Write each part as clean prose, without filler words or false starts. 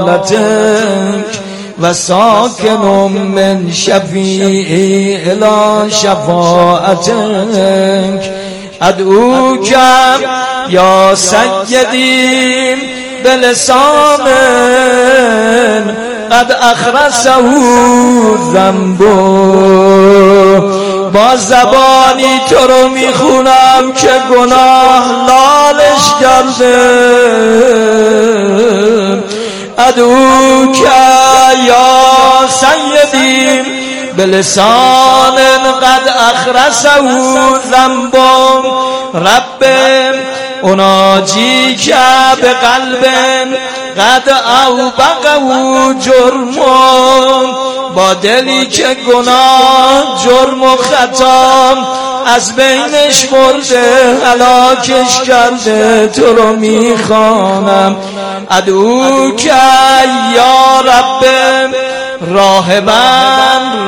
جلالتك وساكن من شفيعي إلى شفاعتك أدعوك يا سيدي بلسان قد أخرسه الذنب با زبانی تو رو میخونم که گناه لالش کرده ادعوک یا سیدی بلسان قد اخرسه ذنب رب اناجیک بقلب قد اوبقه جرم با دلی که گناه جرم و خطا از بینش برده هلاکش کرده تو رو میخوانم ادعوک یا رب راهبن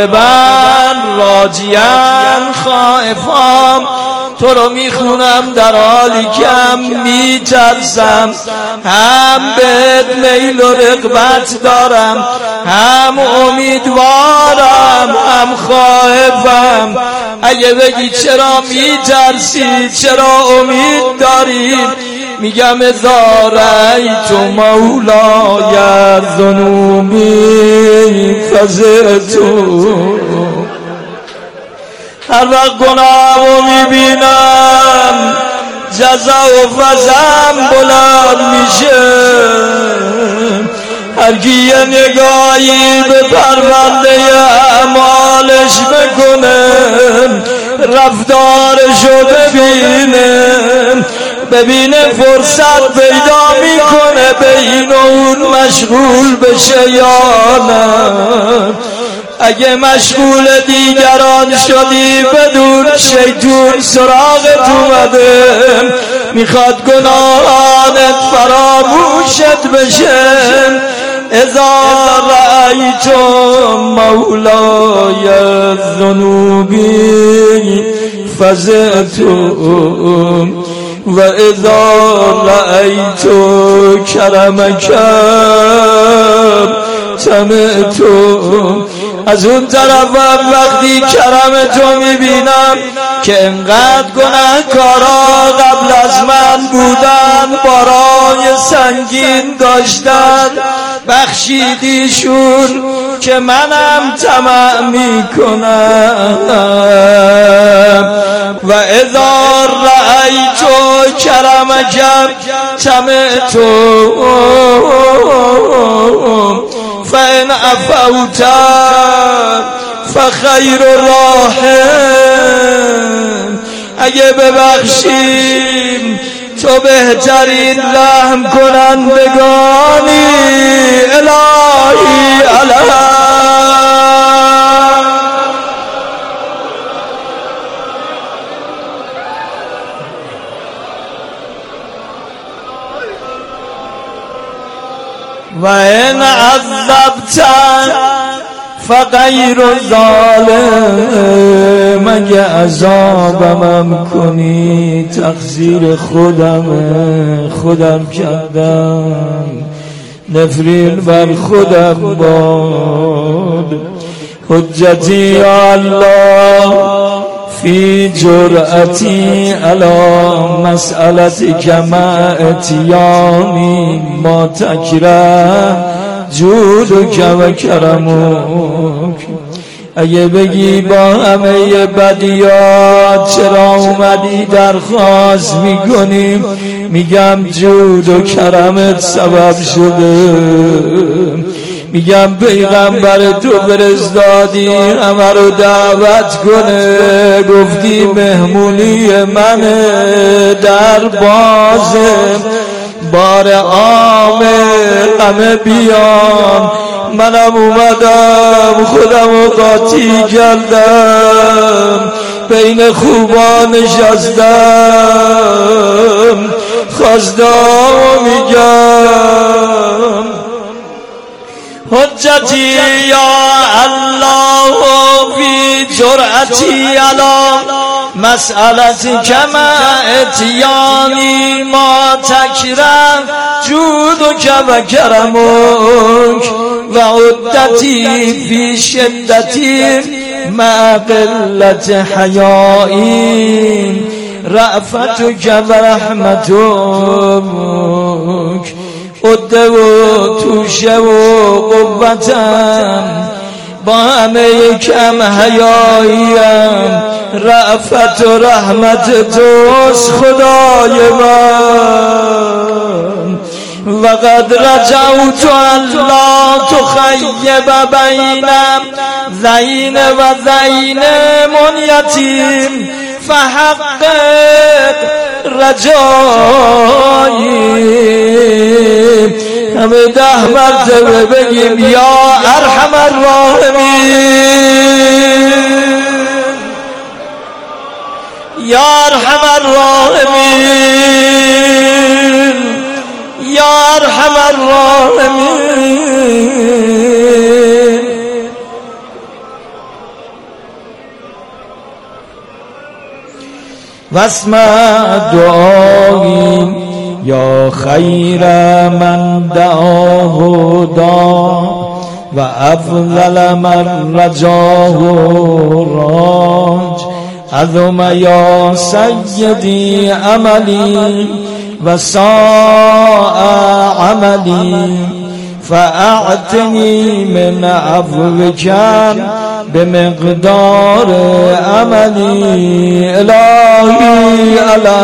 راجیان خائفام تو رو میخونم در حالی که هم میترسم هم بهت میل و رغبت دارم هم امیدوارم هم خائفم اگه بگی چرا میترسی چرا امید داری میگم اذا رأیت مولای ذنوبی فزعت هر وقت گناهو میبینم جزا و فزم بلند میشه هر کی یه نگاهی به پرونده اعمالش بکنه رفتارشو ببینه فرصت پیدا میکنه به این و اون مشغول بشه یا نه اگه مشغول دیگران شدی بدون شیطون سراغت اومده میخواد گناهانت فراموشت بشه اذا رأیت مولای الذنوبی فزعت و اذا رأیت کرمک طمعت از اون طرفم وقتی کرم تو میبینم که انقدر گناهکارا قبل از من بودن بارای سنگین داشتن بخشیدیشون که منم طمع میکنم و اذا رأیت کرمک طمعت فإن عفوت فخیر الراحم اگه ببخشیم تو بهترین رحم کنندگانی الهی الهی و این عذبت فغیر ظالم اگه عذابم کنی تقصیر خودم کردم نفرین بر خودم باد حجتی یا الله فی جرأتی علی مسئلتک مع اتیانی ما تکره جودک و کرمک اگه بگی با همه بدیات چرا اومدی درخواست میکنیم میگم جود و کرمت سبب شده میگم پیغمبر تو فرستادی همه رو دعوت کنه گفتی مهمونی من در بازه بار عامر همه بیان منم اومدم خودم قاطی کردم بین خوبان نشستم خواستم میگم حجتی یا الله فی جرأتی علی مسألتی کما اتیانی ما تکرم جودک و کرمک و عدتی فی شدتی مع قلت حیائی رأفتک و رحمتک عده و توشه و قوتم با همه کم حیاییم رأفت و رحمت توست خدای من و قد رجوت الله تخیب بینم زین و زین منیتیم فحقق رجایی همه 10 مرتبه بگیم یا ارحم الراحمین یا ارحم الراحمین یا ارحم الراحمین واسمع دعایی یا خیر من دعاه دا و افضل من رجاه راج عظم یا سیدی عملی و ساء عملی فاعطنی من عفوک بمقدار عملی الهی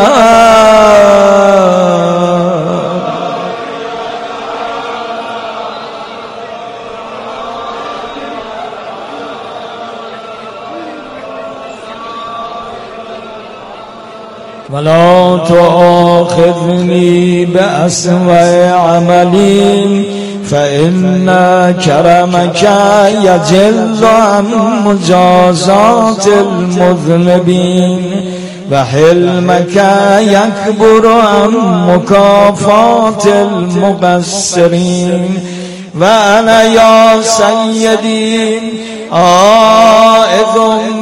ولا تؤاخذني بأسوأ عملي فإن كرمك يجل عن مجازات المذنبين وحلمك يكبر عن مكافات المقصرين وأنا يا سيدي عائذ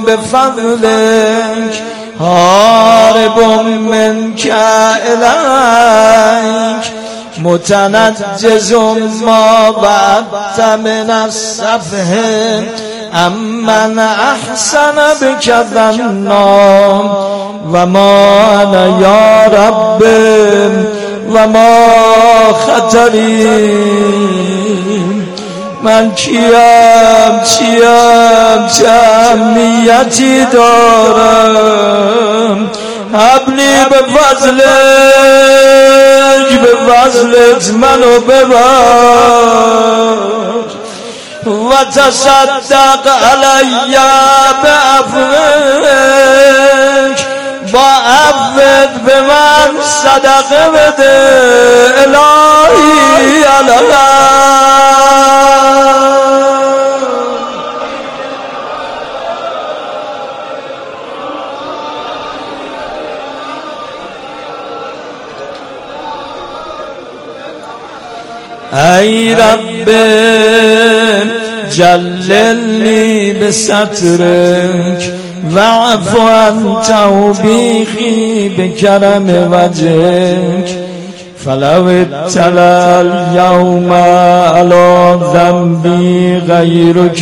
بفضلك هارب منك إليك متنجز ما بعدت من السفه امن احسن بك ظنا وما انا يا رب وما خطري من چیم اهمیتی دارم حبلی به فضلت منو ببخش و تصدق علی بعفوک با عفوت به من صدقه بده الهی ای رب جللنی بسترک واعف عن توبیخی بکرم وجهک فلو اطلع اليوم على ذنبی غیرک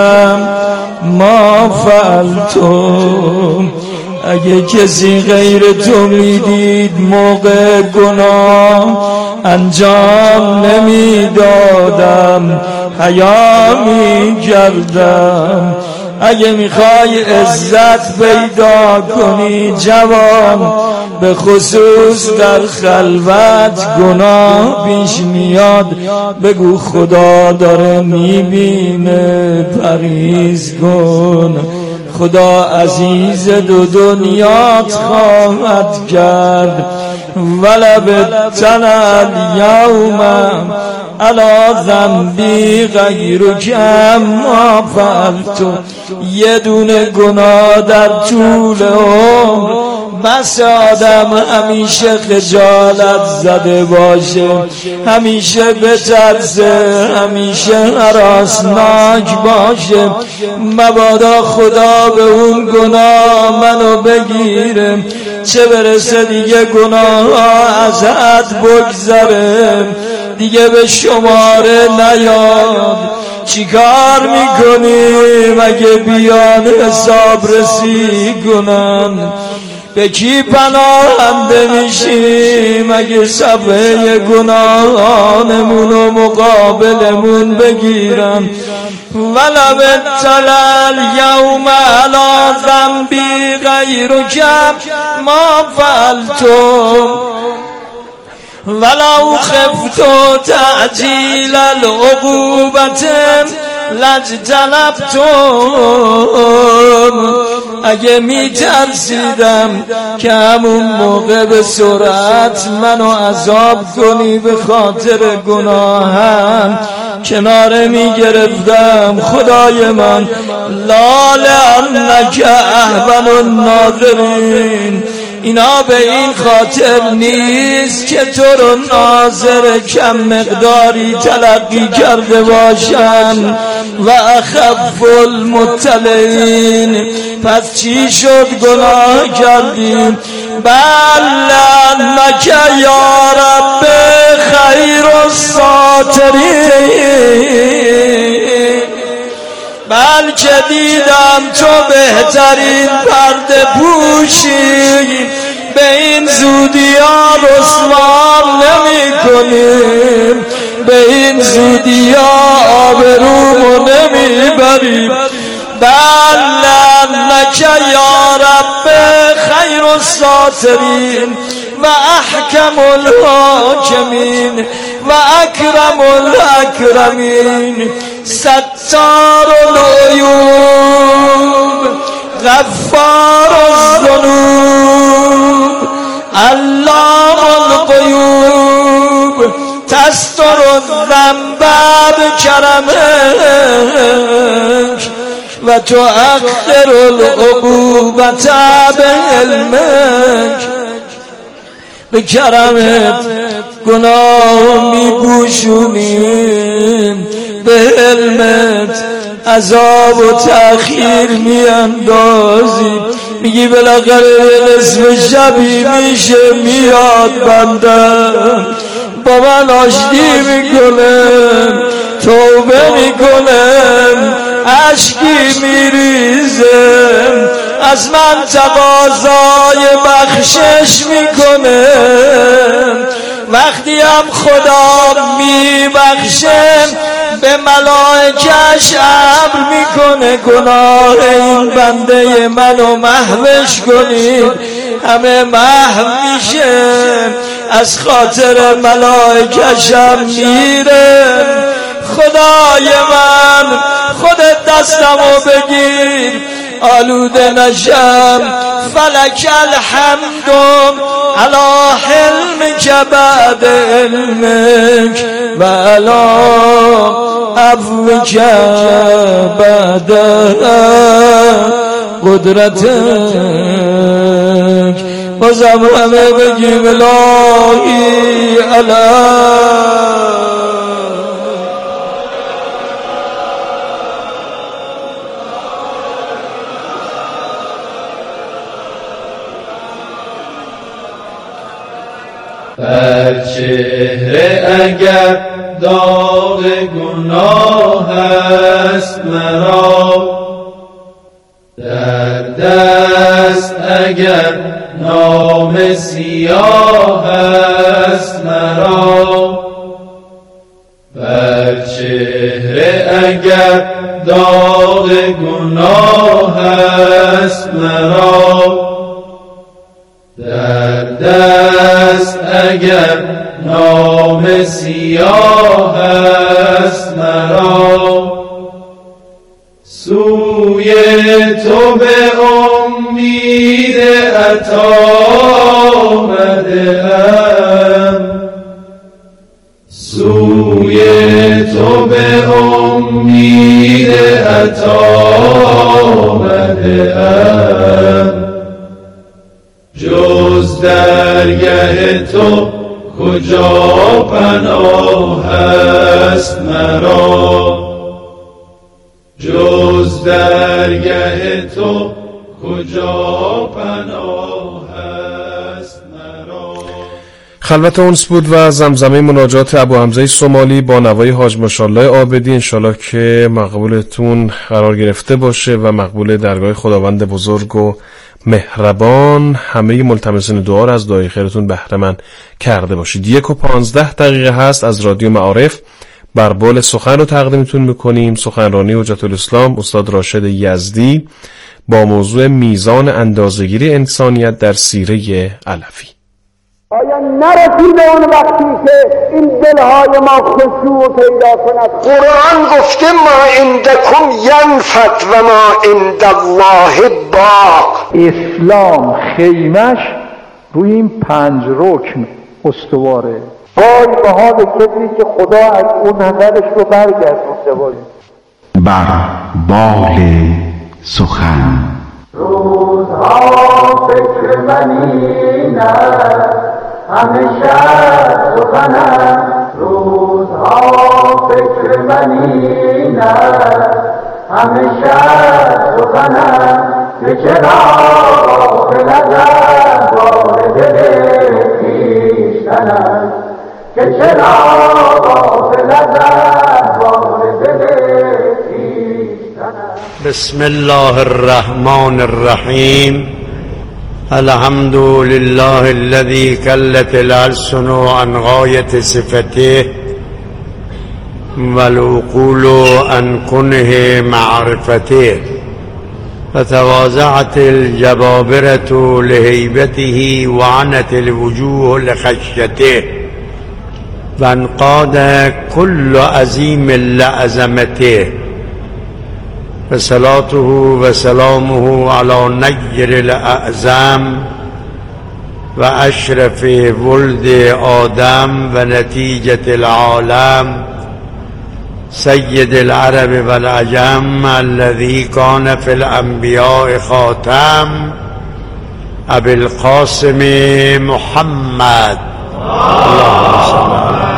ما فعلتم اگه کسی غیر تو میدید موقع گناه انجام نمیدادم حیا میکردم اگه میخوای عزت پیدا کنی جوان به خصوص در خلوت گناه پیش میاد بگو خدا داره میبینه پرهیز کن خدا عزیز دو دنیات خواهد کرد ولبتلى اليوم على ذنبی غیرک ما فعلت یه دونه گناه در طول عمر بس آدم همیشه خجالت زده باشه، همیشه بترسه، همیشه هراسناک باشه. مبادا خدا به اون گناه منو بگیره، چه برسه دیگه گناه از حد بگذره، دیگه به شماره نیاد. چیکار میکنیم اگه بیان حساب رسی کنن؟ به کی پناهنده میشیم اگه صفحه گناهانمون و مقابلمون بگیرن؟ ولو ابتلی الیوم علی ذنبی غیرک ما فعلتم ولو خفت تعجیل العقوبة لاجتنبتم. اگه میترسیدم که همون موقع به سرعت منو عذاب کنی به خاطر گناهم کناره میگرفتم. خدای من لا لعنک اهون الناظرین، اینا به این خاطر نیست که تو رو ناظر کم مقداری تلقی کرده باشن. و اخف المطلعین، پس چی شد گناه کردیم؟ بل انک یا رب خیر الساترین، بلکه دیدم تو بهترین پرده پوشی، به این زودی ها رسوا نمی کنیم، به این زودی ها آبرومو نمی بریم. بل انک یا رب خیر الساترین و احکم الحاکمین و اکرم الاکرمین، ستار العیوب غفار الذنوب علام الغیوب، تستر الذنب بکرمک و تؤخر العقوبة بعلمک. به کرمت گناه میپوشونیم، به علمت عذاب و تأخیر میاندازی. میگی بالاخره نصف شبی میشه میاد بندم با من آشتی میکنم، توبه میکنم، اشکی میریزم، از من تقاضای بخشش میکنم. وقتی هم خدا میبخشم به ملائکش امر میکنه گناه این بنده منو محوش کنید، همه محو میشه، از خاطر ملائکشم میره. خدای من خودت دستمو بگیر آلوده نشم. فلک الحمد علی حلمک بعد علمک و علی عفوک بعد قدرتک. بازم همه بگیم الهی علی بر چهره اگر داغ گناه است مرا، در دست اگر نام سیاه است مرا، بر چهره اگر داغ گناه است مرا، در دست اگر نام سیاه است مرا، سوی تو به امید عطا آمده‌ام، سوی تو به امید عطا آمده‌ام. تو کجا پناه است مرا، جز درگه تو کجا پناه است مرا. خلوت اونس بود و زمزمه مناجات ابو حمزه سومالی با نوای حاج ماشاءالله عابدی. انشالله که مقبولتون قرار گرفته باشه و مقبول درگاه خداوند بزرگ و مهربان. همه ملتمسین دعا را از دعای خیرتون بهره مند کرده باشید. 1:15 هست از رادیو معارف. بر بال سخن رو تقدیمتون میکنیم. سخنرانی حجت الاسلام استاد راشد یزدی با موضوع میزان اندازه‌گیری انسانیت در سیره علوی. آیا نرسیده اون وقتی که این دلهای ما خشوع پیدا کند؟ قرآن گفته ما عندکم ینفد و ما عند الله باق. اسلام خیمش روی این 5 رکن استواره. وای به حال کسی که خدا از اون نظرش رو برگردونده باشه. بر بال سخن روزها فکر منی نه همیشه سخنم، روزها فکر منی نه همیشه سخنم، که چرا غافلم وارد دل خویشتنم، که چرا غافلم وارد دل خویشتنم. بسم الله الرحمن الرحیم. الحمد لله الذي كلت الألسن عن غاية صفته والعقول عن كنه معرفته، فتواضعت الجبابرة لهيبته وعنت الوجوه لخشيته، وانقاد كل عظيم لعظمته، وصلاته وسلامه على نير الأعظم وأشرف ولد آدم ونتيجة العالم سيد العرب والعجم الذي كان في الأنبياء خاتم، أبي القاسم محمد. اللهم صل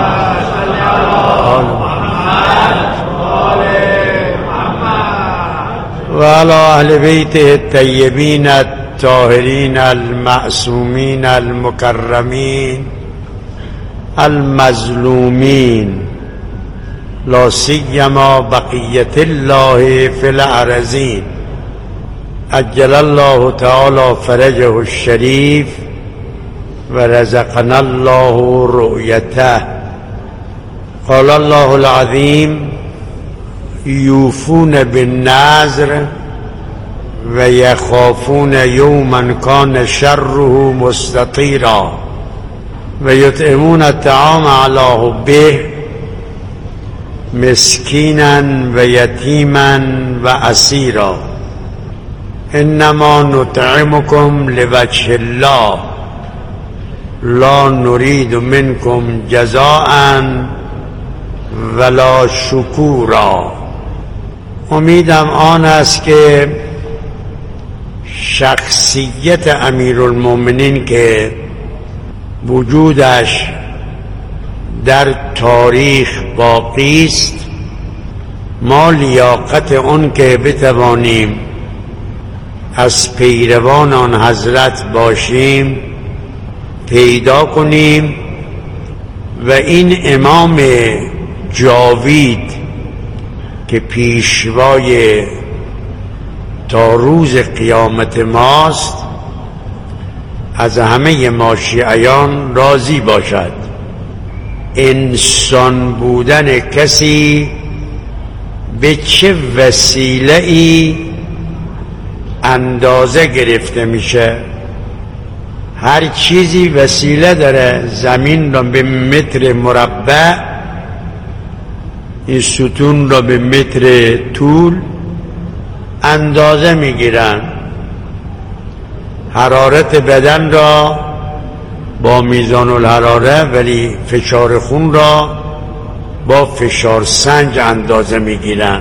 وعلى أهل بيته الطيبين الطاهرين المعصومين المكرمين المظلومين، لا سيما بقية الله في الأرضين، عجل الله تعالى فرجه الشريف ورزقنا الله رؤيته. قال الله العظيم: یوفون بالنذر و یخافون یوما کان شره مستطیرا و یطعمون الطعام علی حبه مسکینا و یتیما و اسیرا، انما نطعمکم لوجه الله لا نريد منکم جزاء ولا شکورا. امیدم آن است که شخصیت امیرالمومنین که وجودش در تاریخ باقی است، ما لیاقت اون که بتوانیم از پیروان آن حضرت باشیم پیدا کنیم و این امام جاوید که پیشوای تا روز قیامت ماست از همه ما شیعیان راضی باشد. انسان بودن کسی به چه وسیله ای اندازه گرفته میشه؟ هر چیزی وسیله داره. زمین را به متر مربع، این ستون را به متر طول اندازه میگیرن. حرارت بدن را با میزان الحراره، ولی فشار خون را با فشار سنج اندازه میگیرن.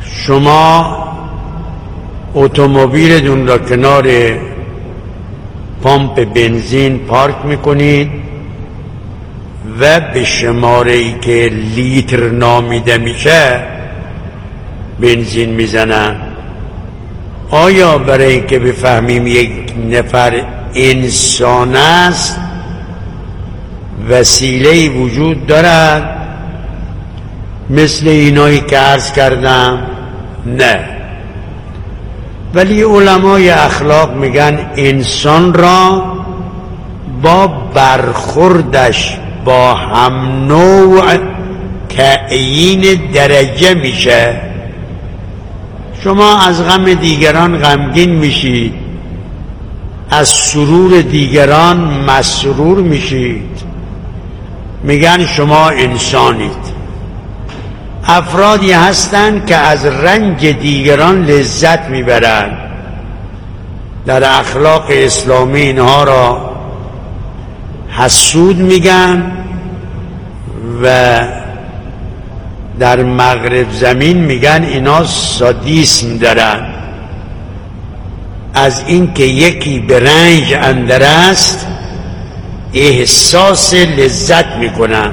شما اتومبیلتون را کنار پمپ بنزین پارک میکنید و به شماره‌ای که لیتر نامیده میشه بنزین میزنن. آیا برای اینکه بفهمیم یک نفر انسان است وسیله‌ای وجود دارد مثل اینایی که عرض کردم؟ نه. ولی علمای اخلاق میگن انسان را با برخوردش با هم نوع تعیین درجه میشه. شما از غم دیگران غمگین میشید، از سرور دیگران مسرور میشید، میگن شما انسانید. افرادی هستند که از رنج دیگران لذت میبرند. در اخلاق اسلامی اینها را حسود میگن و در مغرب زمین میگن اینا سادیسم دارن. از اینکه یکی به رنج اندر است احساس لذت میکنن.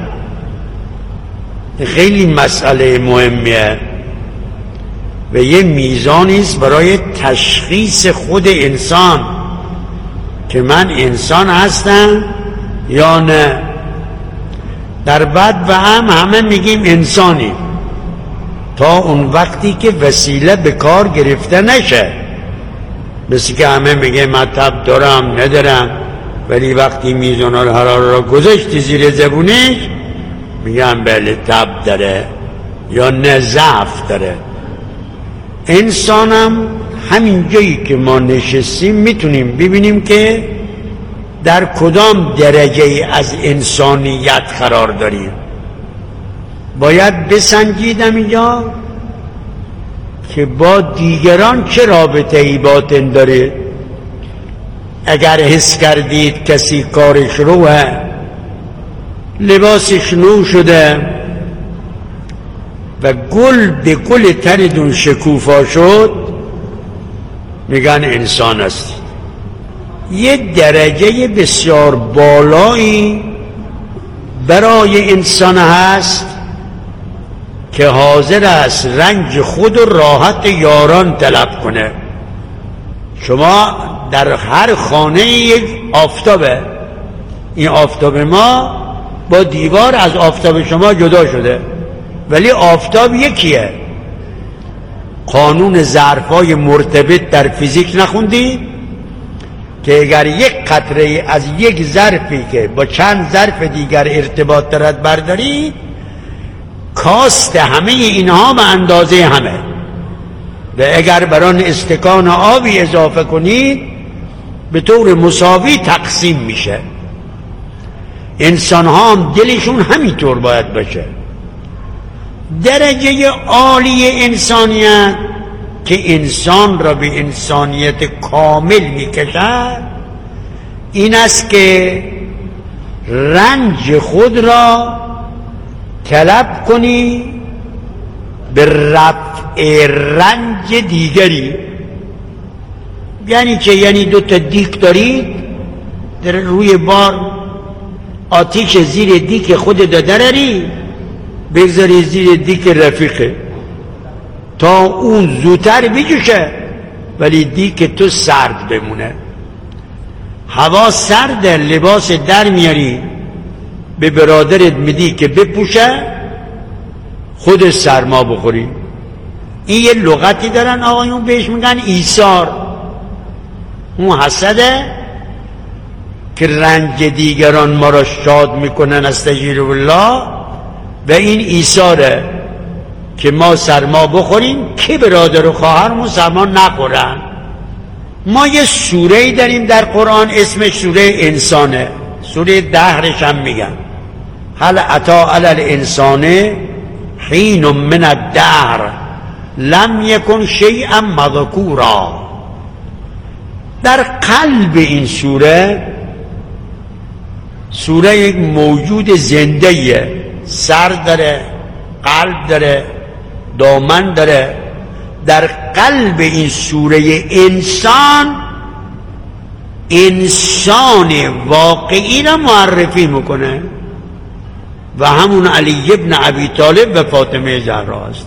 خیلی مسئله مهمیه و یه میزانی است برای تشخیص خود انسان که من انسان هستم یا نه. در بد و همه میگیم انسانی تا اون وقتی که وسیله به کار گرفته نشه. مثل که همه میگه من تب دارم ندارم، ولی وقتی میزان الحراره را گذاشتی زیر زبونش میگن بله تب داره یا نه ضعف داره. انسانم همین جایی که ما نشستیم میتونیم ببینیم که در کدام درجه از انسانیت قرار داریم. باید بسنجیدم اینجا که با دیگران چه رابطه ای باطن داره. اگر حس کردید کسی کارش روه، لباسش نو شده و گل به گل تنتون شکوفا شد، میگن انسان است. یه درجه بسیار بالایی برای انسان هست که حاضر است رنج خود و راحت یاران طلب کنه. شما در هر خانه یک آفتابه، این آفتاب ما با دیوار از آفتاب شما جدا شده، ولی آفتاب یکیه. قانون ظرفای مرتبط در فیزیک نخوندی که اگر یک قطره از یک ظرفی که با چند ظرف دیگر ارتباط دارد برداری، کاست همه اینها به اندازه همه، و اگر بر آن استکان آبی اضافه کنید به طور مساوی تقسیم میشه. انسان ها هم دلشون همینطور باید باشه. درجه عالی انسانیت که انسان را به انسانیت کامل میکشد این است که رنج خود را طلب کنی به رفع رنج دیگری. یعنی چه؟ یعنی دو تا دیک دارید در روی بار، آتیش زیر دیک خود دادری بگذاری زیر دیک رفیقه تا اون زودتر بجوشه، ولی دیک تو سرد بمونه. هوا سرد، لباس در میاری به برادرت میدی که بپوشه، خود سرما بخوری. این یه لغتی دارن آقایون بهش میگن ایثار. اون حسده که رنج دیگران ما را شاد میکنن استغفر الله، و این ایثاره که ما سرما بخوریم که برادر و خواهرمون سرما نخورن. ما یه سوره‌ای داریم در قرآن اسمش سوره انسانه، سوره دهرش هم میگن هل اتی علی الانسان حین من الدهر لم یکن شیئا مذکورا. در قلب این سوره یک موجود زنده‌ایه، سر داره، قلب داره، دامن داره. در قلب این سوره انسان انسان واقعی را معرفی میکنه و همون علی ابن ابی طالب و فاطمه زهرا است.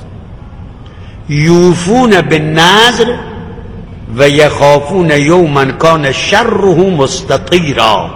یوفون بالنذر و یخافون یوما کان شره مستطیرا.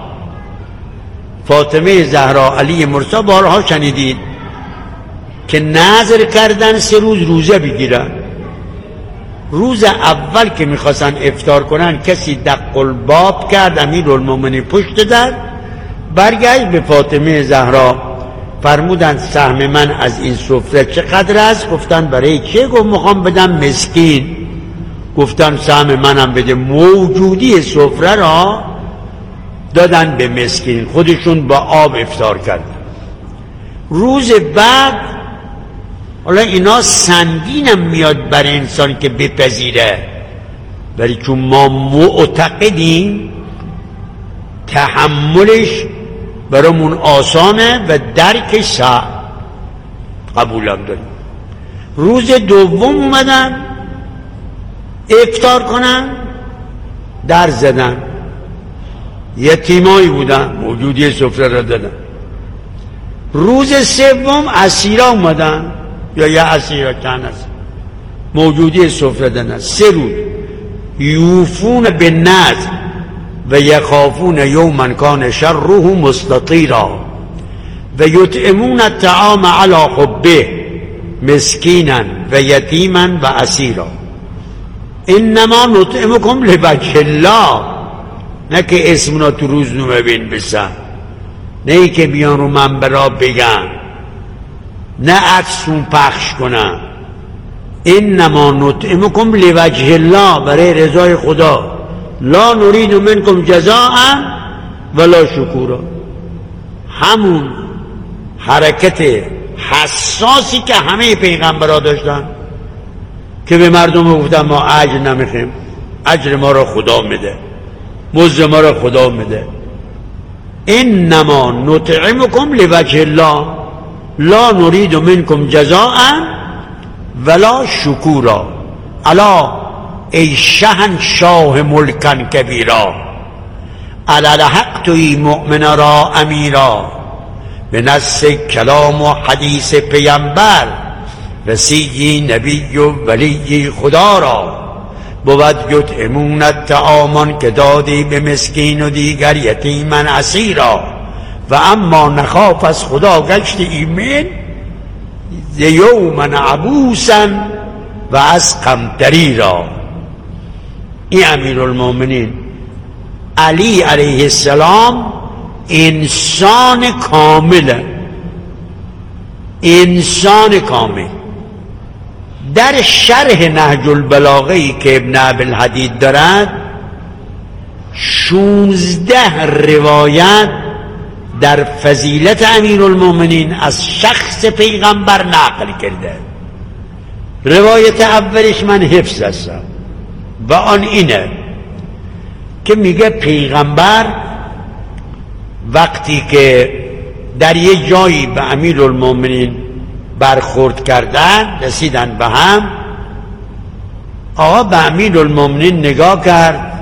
فاطمه زهرا، علی مرتضی بارها شنیدید که نذر کردن 3 روز روزه بگیرن. روز اول که میخواستن افطار کنن کسی دق الباب کرد، امیرالمومنین پشت در برگشت به فاطمه زهرا فرمودند سهم من از این سفره چقدر است؟ گفتن برای چه؟ گفت میخوام بدم مسکین. گفتن سهم منم بده. موجودی سفره را دادن به مسکین، خودشون با آب افطار کردن. روز بعد حالا اینا سنگینم میاد بر انسان که بپذیره، ولی چون ما معتقدیم تحملش برامون آسانه و درکش صعب، قبولم داریم. روز دوم اومدن افطار کنن، در زدن، یتیمایی بودن، موجودی سفره را دادن. روز سوم اسیرا اومدن، یا یه اسیرا چند است، موجودی سفره دادن. 3 روز. یوفون بالنذر و یخافون یوما کان شره مستطیرا و یطعمون الطعام علی حبه مسکینا و یتیما و اسیرا انما نطعمکم لوجه الله. نه که اسمنا تو روزنامه بین بسن، نه ای که بیان رو منبرا بگن، نه عکسون پخش کنن. انما نطعمکم لوجه الله، برای رضای خدا. لا نرید منکم جزاء ولا شکورا. همون حرکت حساسی که همه پیغمبرها داشتن که به مردم گفتن ما اجر نمیخیم، اجر ما را خدا میده، مزد ما را خدا میده. انما نطعمکم لوجه الله لا نرید منکم جزاء ولا شکورا. الا ای شهنشاه ملکن کبیرا، علل حق توی مؤمن را امیرا، به نص کلام و حدیث پیمبر وسیعی نبی و ولی خدا را. بود یطعمون الطعامان که دادی به مسکین و دیگر یتیمن اسیرا. و اما نخاف از خدا گشت ایمن ز یومن عبوسا و از قمتری را. این امیرالمومنین علی علیه السلام انسان کامل، انسان کامل. در شرح نهج البلاغه‌ای که ابن ابوالحدید دارد 16 روایت در فضیلت امیرالمومنین از شخص پیغمبر نقل کرده. روایت اولش من حفظ هستم و آن اینه که میگه پیغمبر وقتی که در یه جایی به امیرالمومنین برخورد کردن، رسیدن به هم، آقا به امیرالمومنین نگاه کرد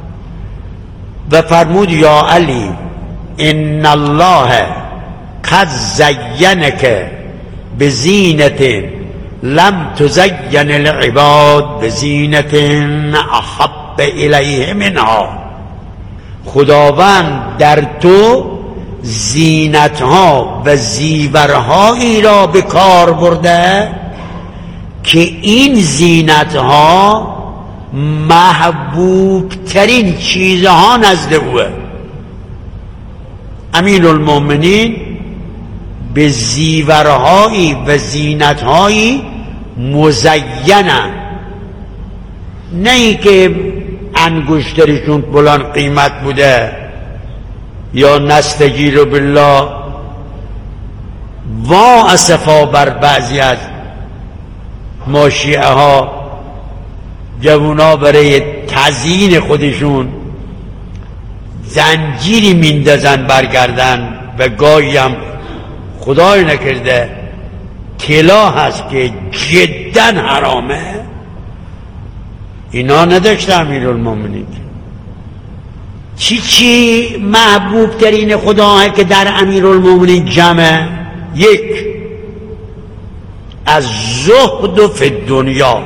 و فرمود یا علی ان الله قد زینک بزینت لم تزین العباد بزینت احب الیه منها. خداوند در تو زینتها و زیورهایی را به کار برده که این زینتها محبوب ترین چیزها نزد اوه. امیرالمومنین به زیورهایی و زینتهایی مزینن، نه ای که انگشترشون بلند قیمت بوده یا نستجیر بالله. وا اسفا بر بعضی از ما شیعه ها، جوونا برای تزیین خودشون زنجیری میندازن برگردن و گاهی هم خدای نکرده طلا هست که جدا حرامه. اینا نداشته امیرالمومنین. چی محبوب ترین خداه که در امیرالمومنین جمعه؟ یک، از زهد فی الدنیا.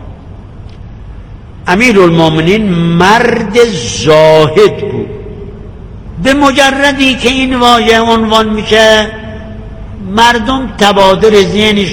امیرالمومنین مرد زاهد بود. به مجردی که این واژه عنوان میشه مردم تبادر ذهنشون